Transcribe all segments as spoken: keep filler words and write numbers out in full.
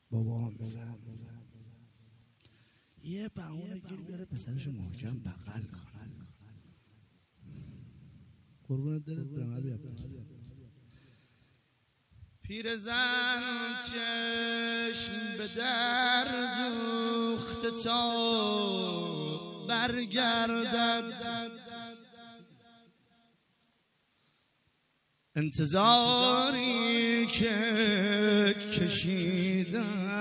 بابا هم بفهم یه بهونه گیر بیاره پسرشو محکم بغل کن. قربونت دلت برم علی عبدالله. پیرزن چشم به در دوخته تا برگردد، انتظاری که کشیده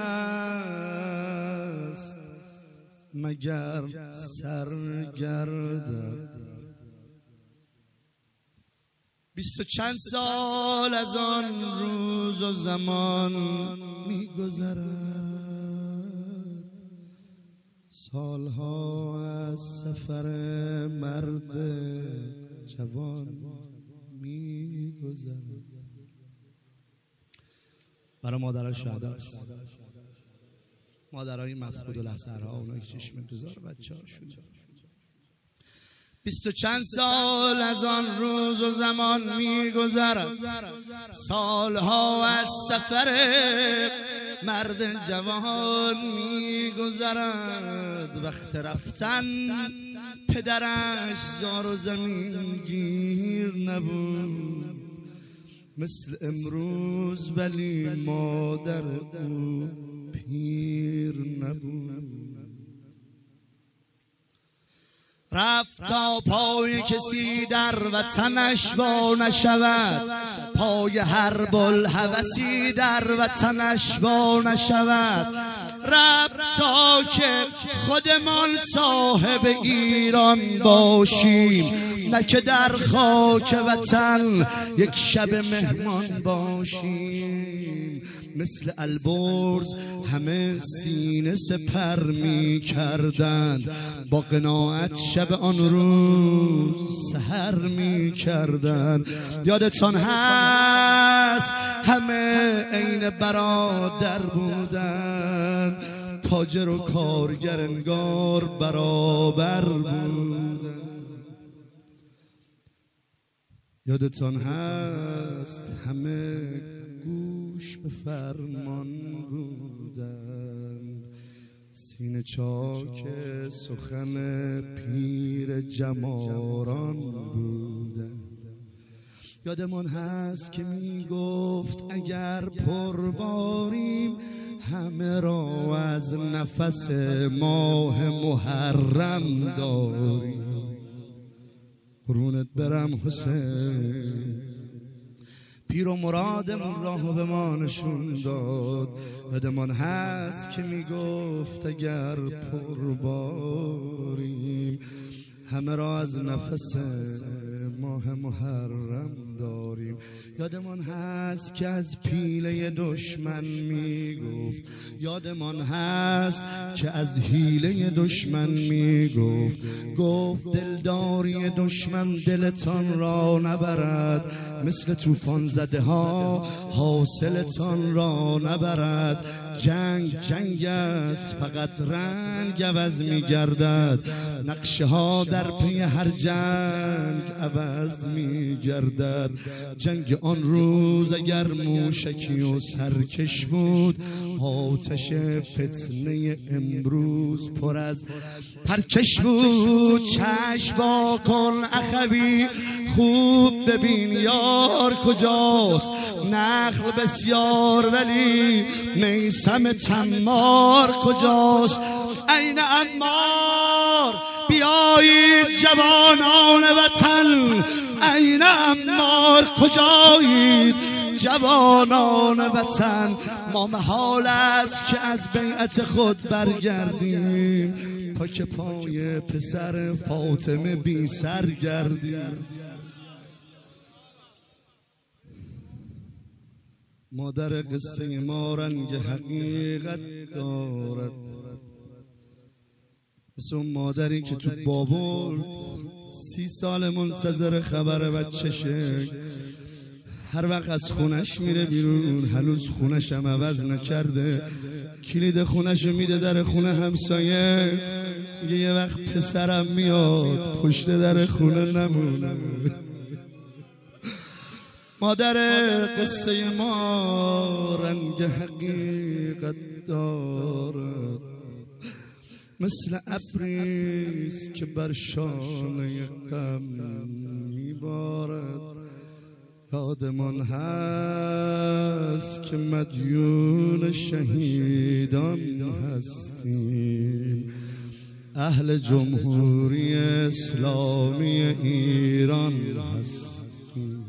است مگر سرگردد. بیست و چند سال از آن روز و زمان می‌گذرد، سالها از سفر مرد جوان می‌گذرد. برای مادرها شهدا است، مادرای مفقود الاثرها، اونایی که چشم انتظار بچه‌هاشون. بیست و چند سال از آن روز و زمان می‌گذرد، سالها از سفر مرد جوان می‌گذرد. وقت رفتن پدرش زار و زمین گیر نبود مثل امروز، ولی مادر او پیر نبود. رفت تا پای کسی در وطنش وا نشود، پای هر بوالهوسی در وطنش وا نشود. رفت تا که خودمان صاحب ایران باشیم، نه که در خاک وطن یک شب مهمان باشیم. مثل البرز همه سینه سپر می کردند، با قناعت شب آن روز سحر می کردند. یادتان هست همه عین برادر بودند، تاجر و کارگر انگار برابر بودند. یادتان هست همه گوش به فرمان بودند، سینه چاک سخن پیر جماران بودند. یادمان هست که می گفت اگر پرباریم همه را از نفس ماه محرم داریم. قربونت برم حسین، پیر و مرادمون راهو به ما نشون داد. یادمان هست که میگفت اگر پرباریم همه را از نفس ماه محرم داریم. یادمان هست که از پیله دشمن میگفت، یادمان هست که از حیله دشمن میگفت. گفت دلداری دشمن دلتان را نبرد، مثل طوفان زده ها حاصلتان را نبرد. جنگ جنگ است فقط رنگ عوض میگردد، نقشه ها در پی هر جنگ عوض میگردد. جنگ آن روز اگر موشکی و سرکش بود، آتش فتنه امروز پر از پرکش بود. چشم وا کن اخوی خوب ببین یار کجاست، نخل بسیار ولی میسم تمار کجاست. این عمار بیایید جوانان وطن، این عمار کجایید جوانان وطن. ما محال است که از بیعت خود برگردیم، تا که پای پسر فاطمه بی سر گردیم. مادر قصه ما رنگ حقیقت دارد، مثل اون مادری که تو بابل سی سال منتظر خبر بچشه، هر وقت از خونش میره بیرون هنوز خونش هم عوض نکرده، کلید خونش میده در خونه همسایه، میگه یه وقت پسرم میاد پشت در خونه نمونه. مادر قصه ما رنگ حقیقت دارد، مثل ابریست که بر شانه غم میبارد. یادمان هست که مدیون شهیدان هستیم، اهل جمهوری اسلامی ایران هستیم.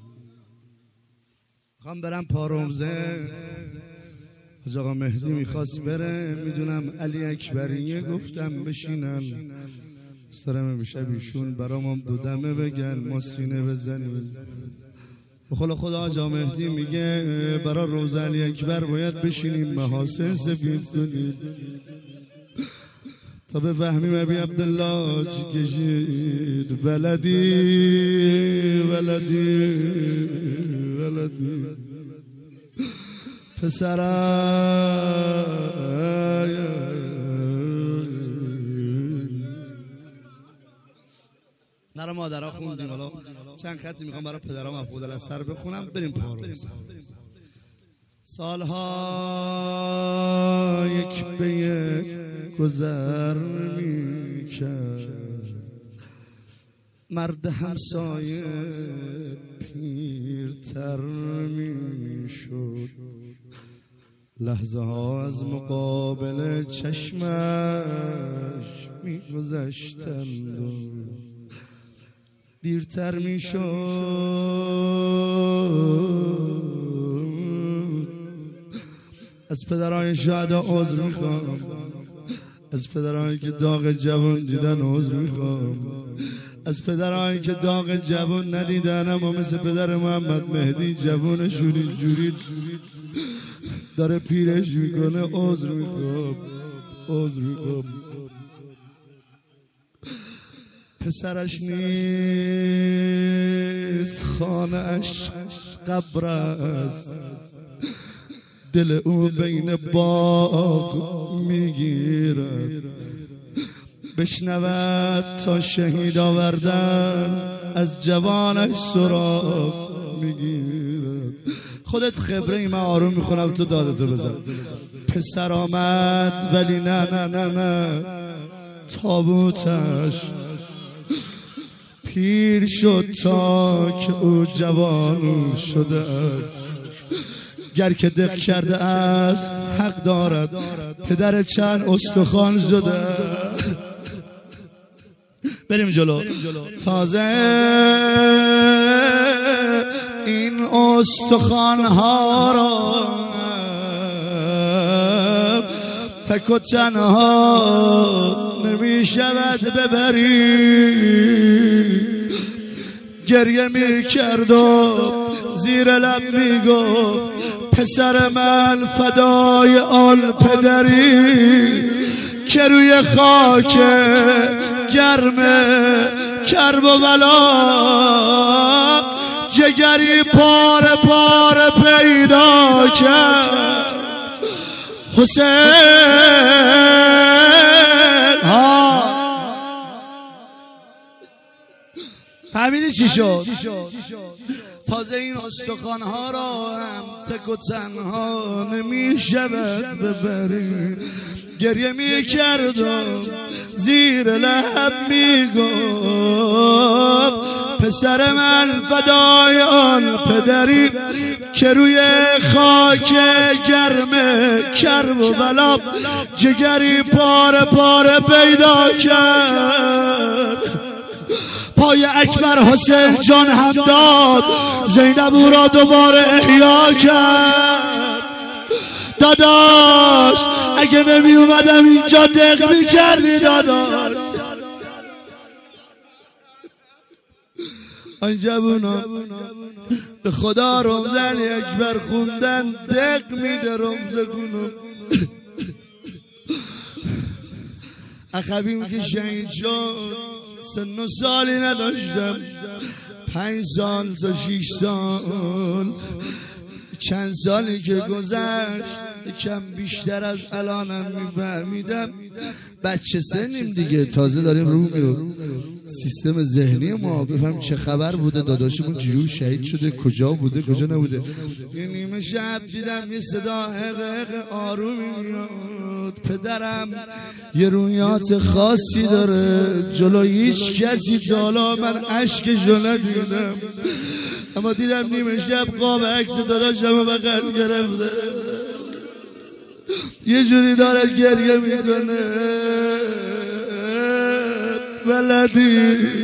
میخوام برم پارومزه، حاج آقا مهدی میخواست بره، میدونم علی اکبریه گفتم بشینن سرم بشه بیشون برام دو دمه بگن ما سینه بزنیم. بخلا خدا حاج آقا مهدی میگه برای روز علی اکبر باید بشینیم محاسن سفید کنیم تا به فهمیم ابی عبدالله چی کشید. ولدی ولدی ولدی پسرای برای مادرها خوندیم، حالا چند خطی میخوام برای پدرها مفقود الاثر بخونم بریم پاروز. سالها یک به یک گذر میکرد، مرد همسایه پیرتر میشد، لحظه ها از مقابل چشمش میگذشتند و دیرتر میشد. از پدرهای شهدا عذر میخوام، از پدرهایی که داغ جوان دیدن عذر میخوام، از پدرهایی که داغ جوان ندیدن اما مثل پدر محمد مهدی جوانشون اینجوری داره پیرش میکنه عذر میخوام عذر میخوام. پسرش نیست خانه اش قبر است، دل او بین باغ میگیرد، بشنود تا شهید آوردن از جوانش سراغ میگیرد. خودت خبره ای، من آروم میخونم تو دادتو بزن. پسر آمد ولی نه نه نه نه تابوتش پیر شد تا که او جوان شده است. گر که دق کرده است حق دارد، پدر چند استخوان شده. بریم جلو. تازه این استخوان ها را تک و تنها نمی شود ببری. گریه می کرد و زیر لب می گفت پسر من فدای آن پدری که روی خاک گرم کرب و بلا جگری پار پار پیدا کرد. حسین ها فهمیدی چی شد؟ تازه این استخوان ها را هم تک و تنها نمی شود ببری. گریه می کرد و زیر لب می گفت پسر من فدای آن پدری که روی خاک گرم کرب و بلا جگری پاره پاره پیدا کرد. پای اکبر حسین جان هم داد، زینب او را دوباره احیا کرد. داداش اگه نمی اومدم اینجا دق می کردی داداش. این جوونا به خدا رمز علی اکبر خوندن دق میده رمز کنم. اخویم که شهید شد سن و سالی نداشتم، پنج سال تا شیش سال. چند سالی که گذشت کم بیشتر از الانم میفهمیدم بچه سنیم دیگه، تازه داریم رو میرو. سیستم ذهنی ما بفهم چه خبر بوده، داداشمون چجور شهید شده، کجا بوده کجا نبوده. یه نیمه شب دیدم یه صدا حقق آرومی میاد، پدرم یه رویات خاصی داره، جلو هیچ کسی تا حالا من اشکشو ندیدم، اما دیدم نیمه شب قاب عکس داداشم بغل گرفته، یه جوری داره گریه میکنه. ولدی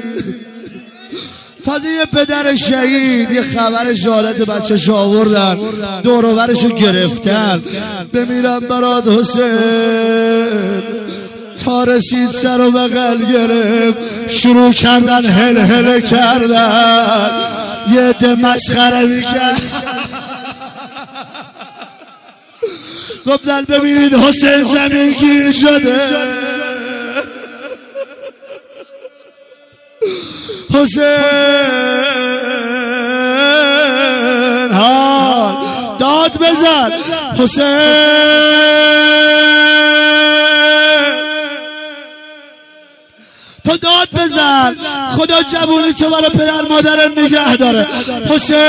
تازه یه پدر شهید یه خبر شهادت بچه‌ش آوردن، دور و برشو گرفتن، بمیرم برات حسین. تا رسید سر و بغل گرفت، شروع کردن هل هل کردن، یه عده مسخره میکرد. گفتن ببینید حسین زمین گیر شده، حسین ها داد بزن، حسین تو داد بزن، خدا جوونی تو برای پدر مادر نگه داره. حسین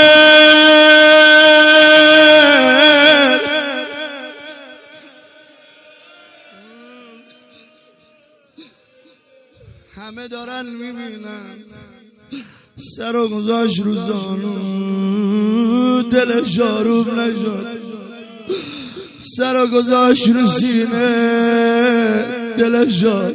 همه دارن میبینن، سر و گذاشت رو زانو، دلش آروم نشد، سر و گذاشت رو سینه، دلش شد.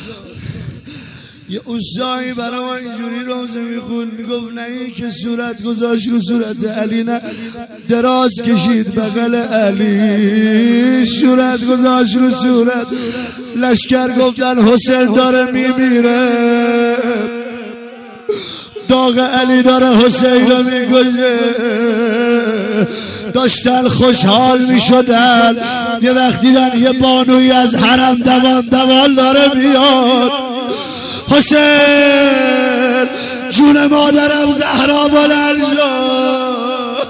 یه اوستایی برای ما اینجوری روزه میخون، میگفت نه این که صورت گذاشت رو صورت علی، نه دراز کشید بغل علی، صورت گذاشت رو صورت. لشکر گفتن حسین داره میمیره، داغ علی داره حسین رو میگوشه. داشتن خوشحال میشدن، یه وقت دیدن یه بانوی از حرم دوان دوان داره میاد. حسین جون مادرم زهرا بلند شد،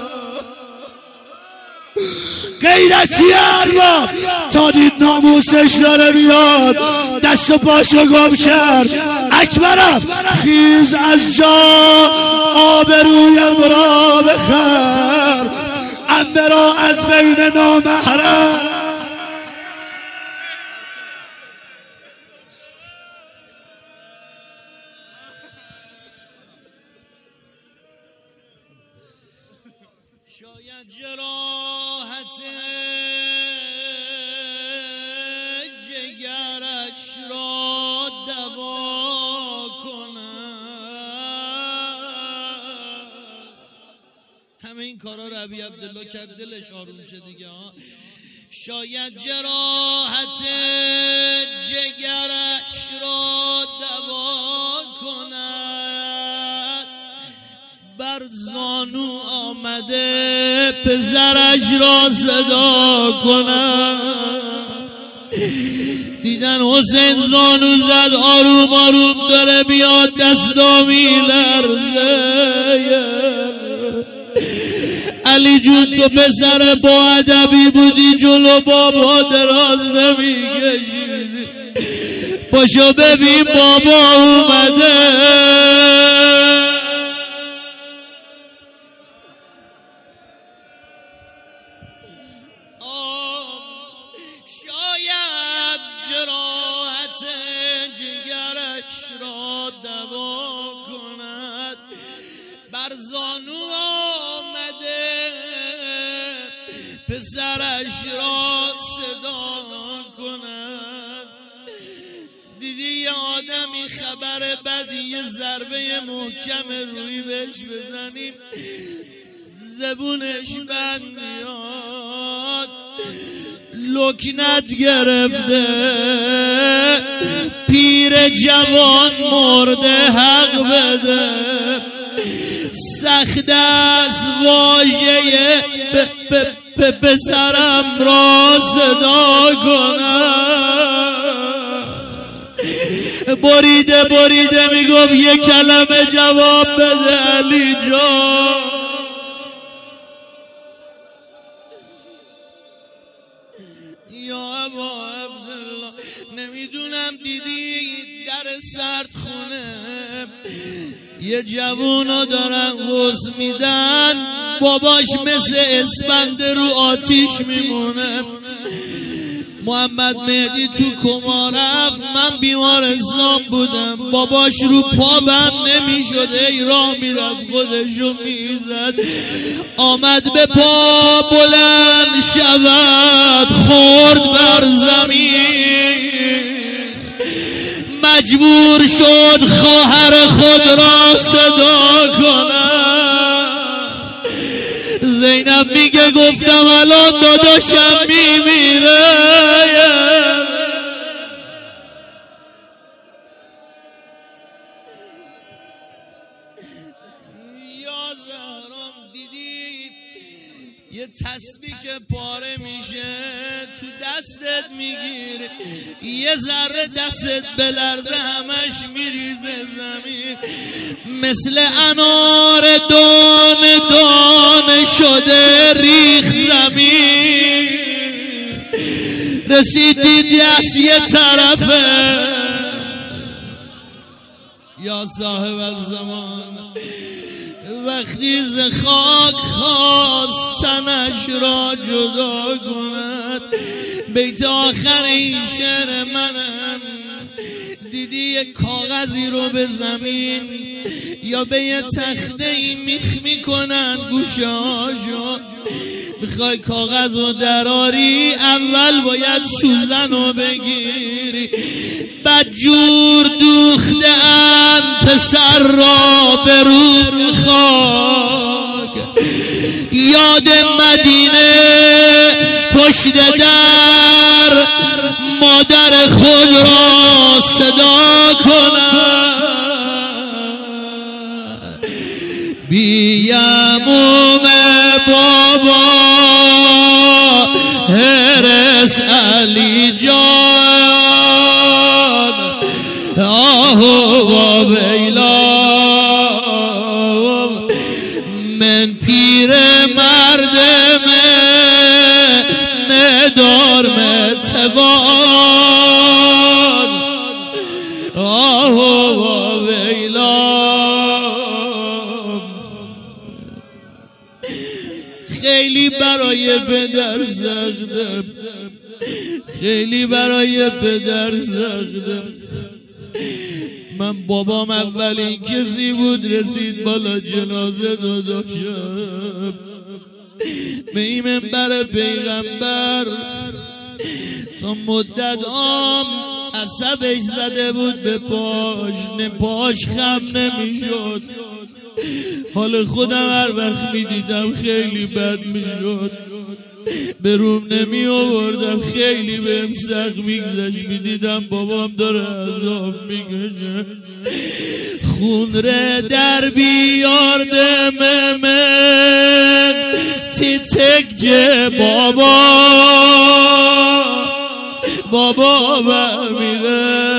غیرتی ارباب تا دید ناموسش داره میاد، دست و پاشو گم کرد. اکبرم خیز از جا، آبرویم را بخر، عمه را از بین نامحرم. شاید جراحت جگرش را دوا کند، همه این کارا رو ابی عبدالله کرد، دلش آروم شد دیگه. شاید جراحت جگرش را دوا کند، بر زانو آمده پسرش را صدا کنم. دیدن حسین زانو زد، آروم آروم داره بیاد، دستا میلرزه. علی جون تو پسر با ادبی بودی، جلو بابا دراز نمیکشیدی، پاشو ببین بابا اومده. شاید جراحت جگرش را دوا کند، بر زانو آمده پسرش را صدا کند. دیدی یه آدمی خبر بدی، یه ضربه محکم روی بهش بزنیم زبونش بند میاد، لکنت گرفته، پیر جوان مرده حق بده. سخت است واژه پسرم را صدا کنم، بریده بریده میگم یه کلمه جواب بده علی جان. یا ابا عبدالله نمیدونم دیدی در سرد خونه یه جوونا دارن غوث میدن باباش مثل اسفند رو آتیش میمونه. محمد مهدی تو کما رفت، من بیمارستان بودم، باباش رو پا بند نمیشد، ای راه میرفت خودشو میزد. آمد به پا بلند شود خورد بر زمین، مجبور شد خواهر خود را صدا کند. زینب میگه گفتم الان داداشم میمیره. یا زهرام دیدی یه تسبیح که پاره میشه تو دستت میگیری، یه ذره دستت بلرزه همش میریزه زمین، مثل انار دانه دانه شده ریخ زمین. رسیدی دست یه طرفه یا صاحب الزمان، وقتی ز خاک خواست تنش را جدا کند. بیت آخر این شعر منم، دیدی یک کاغذی رو به زمین یا به یه تخته ای میخ میکنن گوشه هاشو، میخوای کاغذ رو دراری اول باید سوزن رو بگیری. بدجور دوخته اند پسر را به روی خاک، یاد مدینه پشت در مادر خود را صدا کند. بی عموم بابا حرس علی جان، آه و ویلا من پیر مردم ندار متوان، آه و ویلا. خیلی برای پدر سختم، خیلی برای پدر سختم. من بابام اولین کسی بود رسید بالا جنازه داداشم، به این منبر پیغمبر تا مدت عام عصبش زده بود به پاش، نه پاش خم نمیشد. حال خودم هر وقت میدیدم خیلی بد میشد، به روم نمی آوردم، خیلی بهم سخت میگذشت. میدیدم بابام داره عذاب میکشه. خون ره در بیارده من تیتک جه بابا، بابا بمیره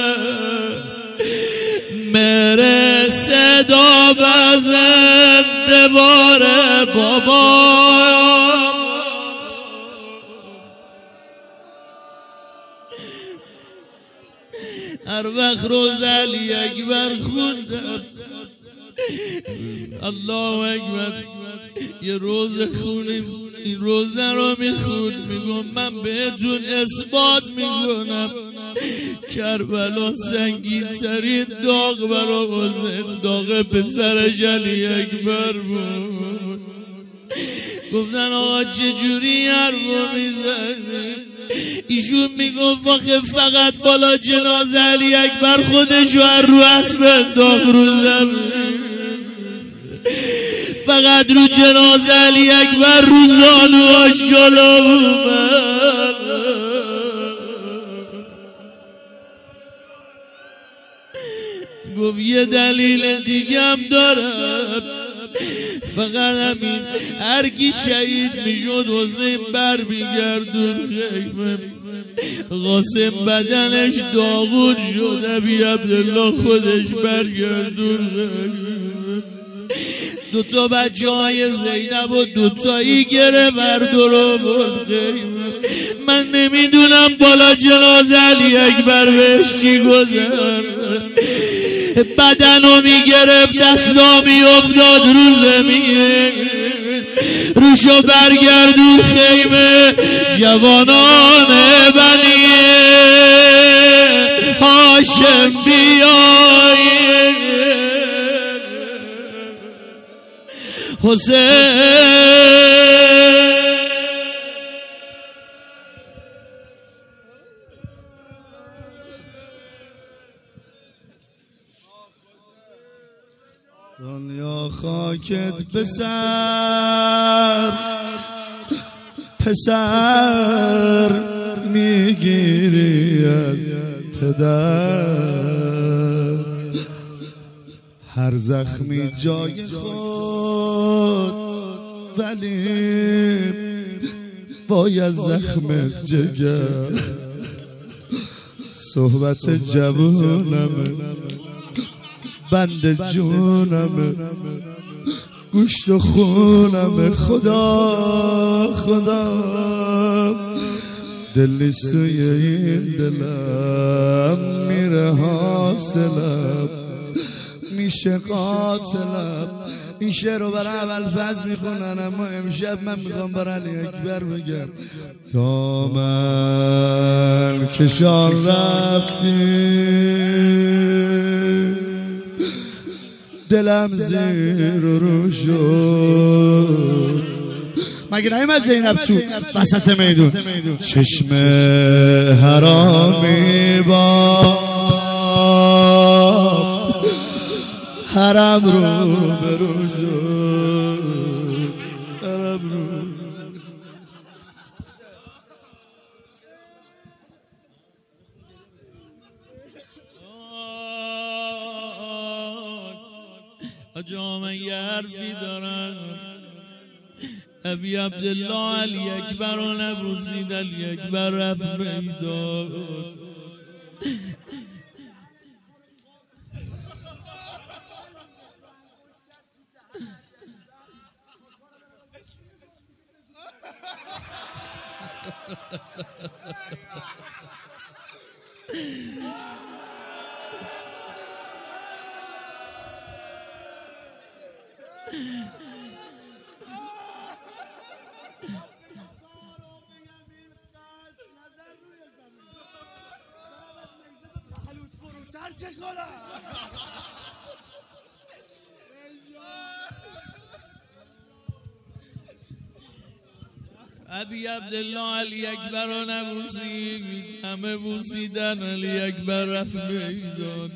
مره صدا بزنده باره بابا. هر وقت روز علی اکبر خوندم الله اکبر، یه روز خونیم این روزه رو میخون، میگم من بهتون اثبات میکنم کربلا سنگین ترین داغ برا حسین داغ پسرش علی اکبر بود. گفتن آقا چجوری حرفو میزنی؟ ایشون میگفت آخه فقط بالا جنازه علی اکبر خودشو هر رو اسب انداخت رو زمین، فقط رو جنازه علی اکبر رو زانوهاش جلو اومد. گفت یه دلیل دیگه هم دارم، فقط همین هر کی شهید میشد حسین بر میگردون خیمه، قاسم بدنش داغون شد، ابی عبدالله خودش برگردون خیمه. دوتا بچه های زینب و دوتایی گره برد رو برد خیمه. نمیدونم بالا جنازه علی اکبر بهش چی گذر، بدنو میگرفت دستا میافتاد رو زمین، روشو برگردون خیمه جوانان بنی هاشم بیایی حسین. دنیا خاکت پسر پسر میگیری از پدر، هر زخمی جای خود ولی باید زخم جگر. صحبت جوونمه بند جونمه گوشت و خونمه، خدا خدا دل نیست توی این دلم، میره حاصلم میشه قاتلم. این شعر رو برای اول فضل میخونن، اما امشب من میخوام برای علی اکبر بگم دامن کشان رفتی دلم زیر رو شد. مگه نایمد زینب تو وسط میدون چشم حرامی با حرم رو برو شد، حرم رو آجا من یه حرفی دارم، ابی عبدالله علی اکبر رو نبوسید، علی اکبر رفت بیدار. ابی عبدالله علی اکبر رو نبوسید، همه بوسیدن، علی اکبر رفت میدان.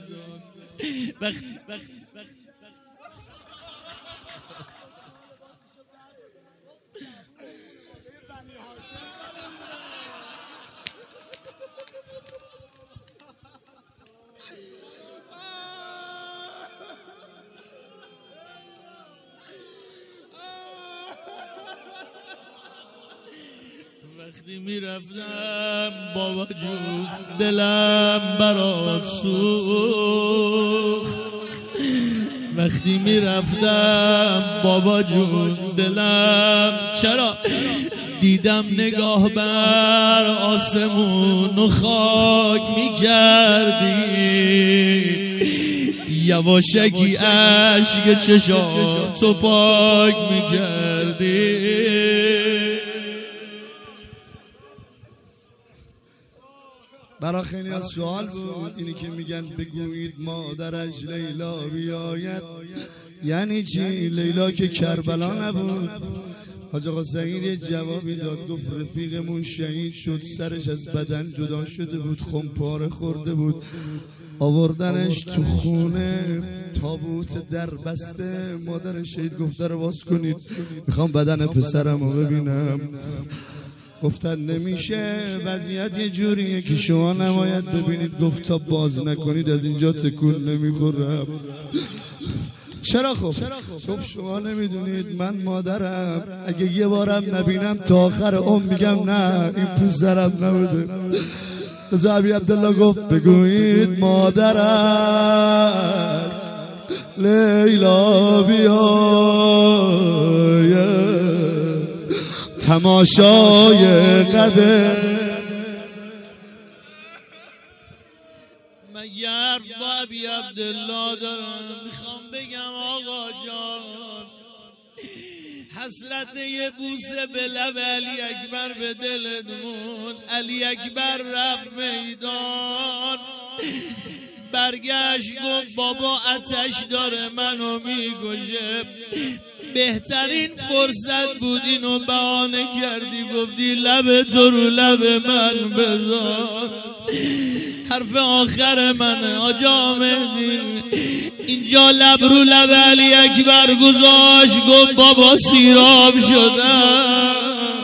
وقتی میرفتم بابا جون دلم برات سوخت، وقتی میرفتم بابا جون دلم، چرا دیدم نگاه بر آسمون و خاک میکردی، یواشکی عشق چشاتو پاک میکردی. برای خیلی از سوال بود اینی که میگن بگویید مادرش لیلا بیاید یعنی چی؟ لیلا که کربلا نبود؟ حاج آقا سعید یه جوابی داد، گفت رفیقمون شهید شد، سرش از بدن جدا شده بود، خمپاره خورده بود، آوردنش تو خونه تابوت در بسته. مادر شهید گفت رو باز کنید میخوام بدن پسرم رو ببینم. گفتن نمیشه، وضعیت یه جوریه که شما نباید ببینید. گفت تا باز نکنید از اینجا تکون نمیخورم. چرا خب؟ گفت شما نمیدونید من مادرم اگه یه بارم نبینم تا آخر عمر میگم نه این پسرم نبوده. ابی عبدالله گفت بگویید مادرم لیلا بیاید تماشای قدر من یه حرف با ابی عبدالله دارم میخوام بگم آقا جان، حسرت یه بوسه به لب علی اکبر به دلت موند. علی اکبر رفت میدان، برگشت گفت بابا آتش داره منو میکشه. بهترین فرصت بود اینو بهانه کردی، گفتی لب تو رو لب من بذار. حرف آخر منه آجا مهدی، اینجا لب رو لب علی اکبر گذاشت، گفت بابا سیراب شدم.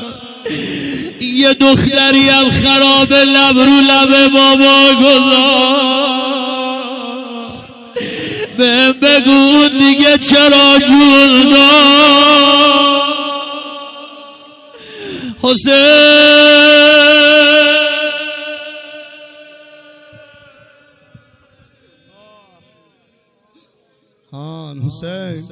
یه دختری هم خراب لب رو لب بابا گذاشت. به بگو دیگه چرا جون دار حسین. هان حسین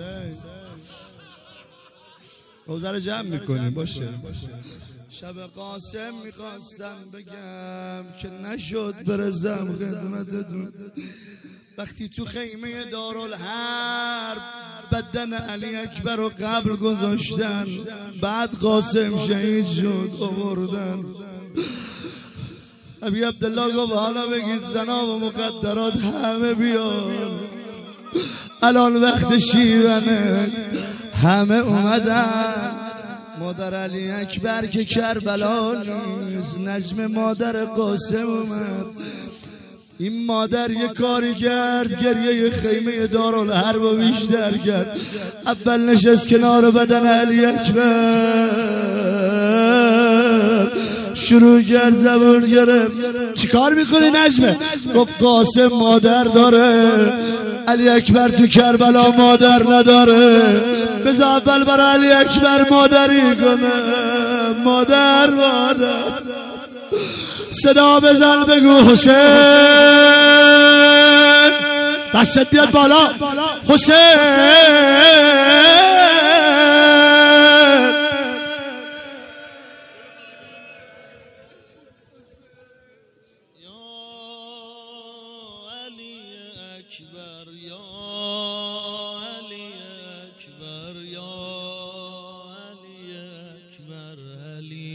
روزه جمع میکنیم باشه. شب قاسم میخواستم بگم که نشد برزم خدمتتون. وقتی تو خیمه دارالحرب بدن علی اکبر رو قبر گذاشتن، بعد قاسم شهید شد آوردن. ابی عبدالله گفت حالا بگید زنا و مقدرات همه بیان، الان وقت شیونه. همه اومدن. مادر علی اکبر که کربلا نیست، نجم مادر قاسم اومد. این مادر یه کاری کرد، گریه خیمه دارالحرب رو بیشتر کرد. اول نشست کنار بدن علی اکبر، شروع کرد زبون گرفت. چی کار میکنی نجمه؟ گفت قاسم مادر داره، علی اکبر تو کربلا مادر نداره. بذار اول برای علی اکبر مادری کنه. مادر مادر صدا بزن بگو حسین. دستت بیاد بالا حسین. علی